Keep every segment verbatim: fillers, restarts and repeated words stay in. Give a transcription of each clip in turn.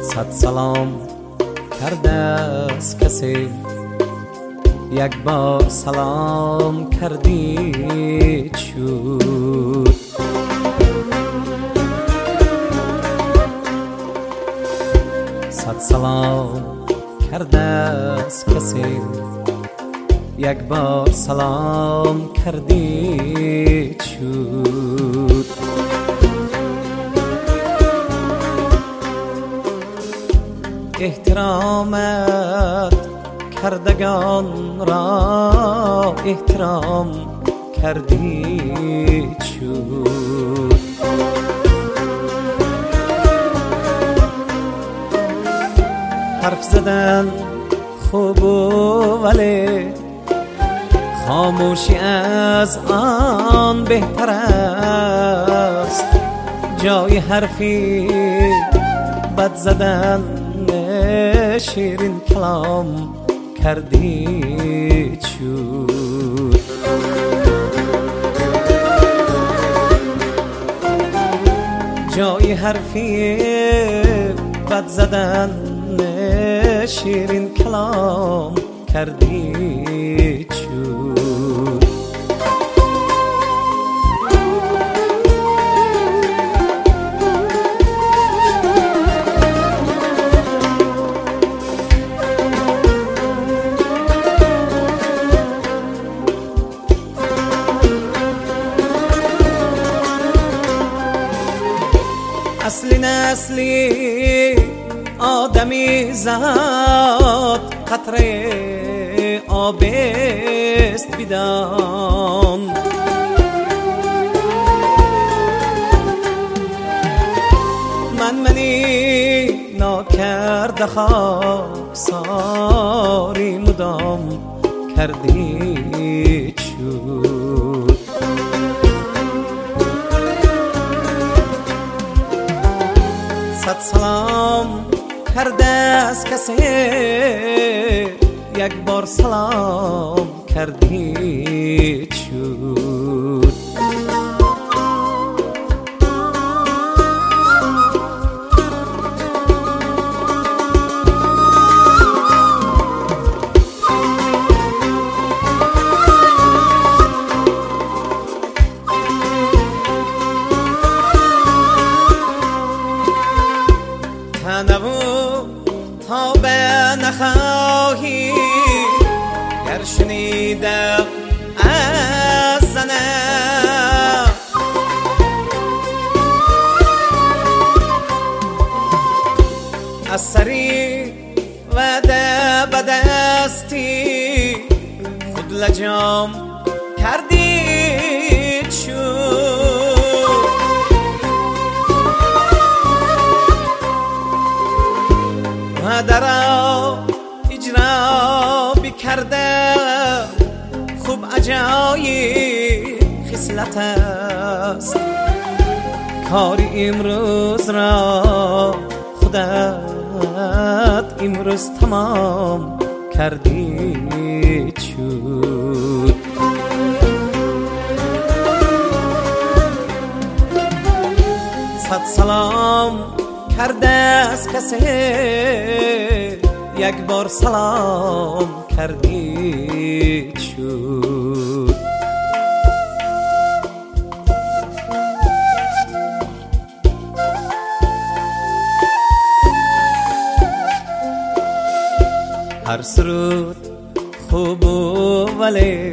صد سلام کرده از کسی یک بار سلام کردی شد. صد سلام کرده از کسی یک بار سلام کردی شد. احترامت کردگان را احترام کردی شد. حرف زدن خوب ولی خاموشی از آن بهتر است. جای حرفی بد زدن شیرین کلام کردی شد. جای حرفی بد زدن شیرین کلام کردی شد. اصلی نسلی آدمی زاد قطره آبست بدان. من منی ناکرده خاکساری مدام کردی شد. صد سلام کرده از کسی یک بار سلام کردی شد. تا به نخواهی گر شنیده از زنه از سری و ده بدستی خود لجام کردی شد. درا اجرا بکرده خوب عجایب خصلت است. کاری امروز را خودت امروز تمام کردی شد. صد سلام کرده از کسی یک بار سلام کردی شد. هر سرود خوب ولی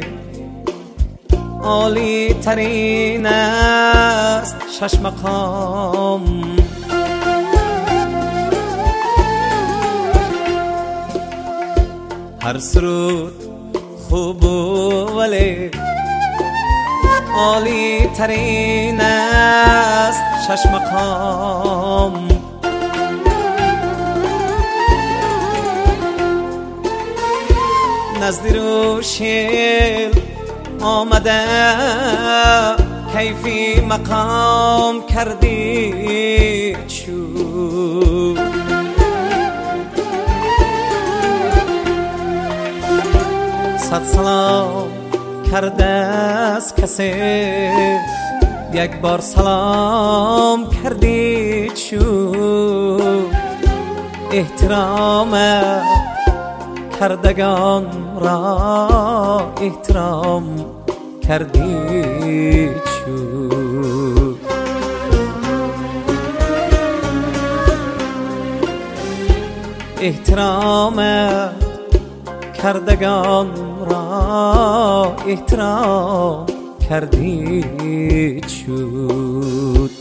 عالی ترین است شش مقام. هر سرود خوب ولی عالی ترین است شش مقام. نزد روشیل آمده کیفی مقام کردی شد. صد سلام کرده از کسی یک بار سلام کردی شد. احترام کردگان را احترام کردی چون احترام کردگان را احترام کردی چون